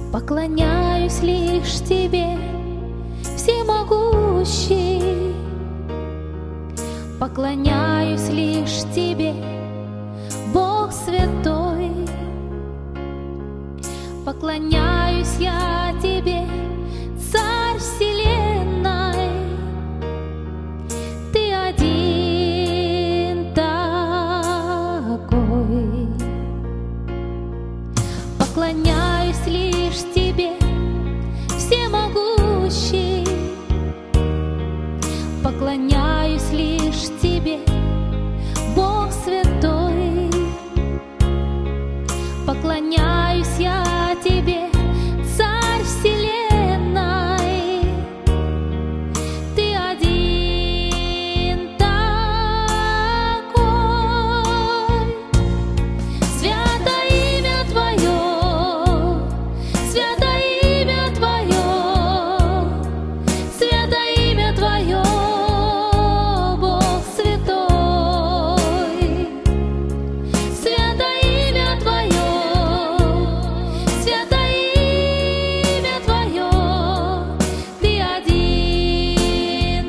Поклоняюсь лишь Тебе, всемогущий. Поклоняюсь лишь Тебе, Бог святой. Поклоняюсь я Тебе, Царь вселенной. Ты один такой. Поклоняюсь лишь Тебе, всемогущий. Поклоняюсь лишь Тебе, Бог святой. Поклоняюсь я Тебе, Царь вселенной. Ты один такой. Свято имя Твое, свято имя Твое, свято имя Твое, Бог святой. Свято имя Твое, свято имя Твое, Ты один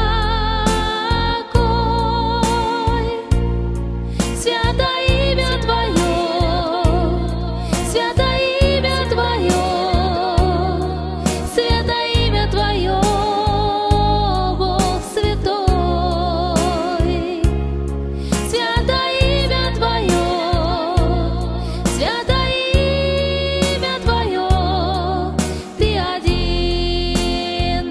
такой. Свято имя Твое, свято имя Твое, свято имя Твое, Бог святой. Свято имя Твое, свято имя Твое, Ты один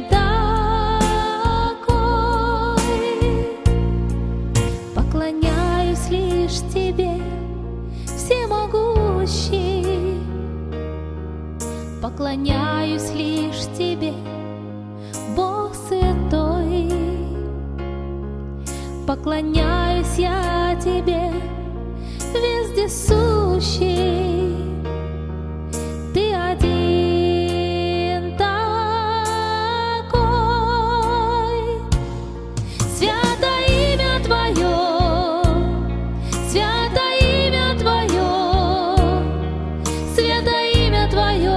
такой. Поклоняюсь лишь Тебе, всемогущий. Поклоняюсь лишь Тебе, Бог святой. Поклоняюсь я Тебе, вездесущий. Ты один такой. Свято имя Твое, свято имя Твое, свято имя Твое,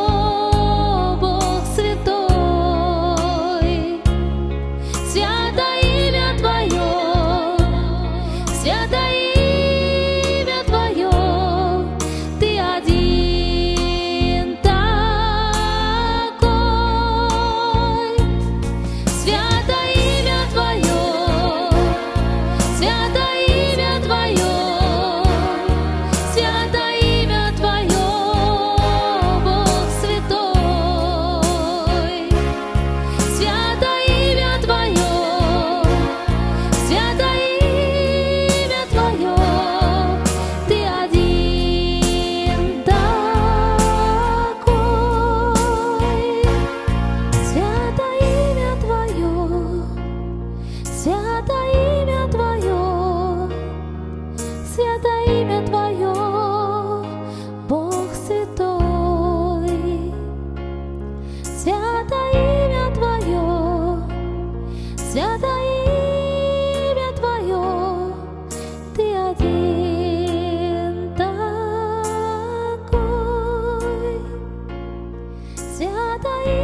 Бог святой. Свято имя Твое, свято имя Твое, Ты один такой. Свято имя Твое, свято имя Твое, свято имя Твое, Бог святой. Свято имя Твое, свято имя Твое, Ты один такой. Свято имя Твое, свято имя Твое, свято имя Твое, Бог святой. Свято имя Твое, свято имя Твое, Ты один такой. Свято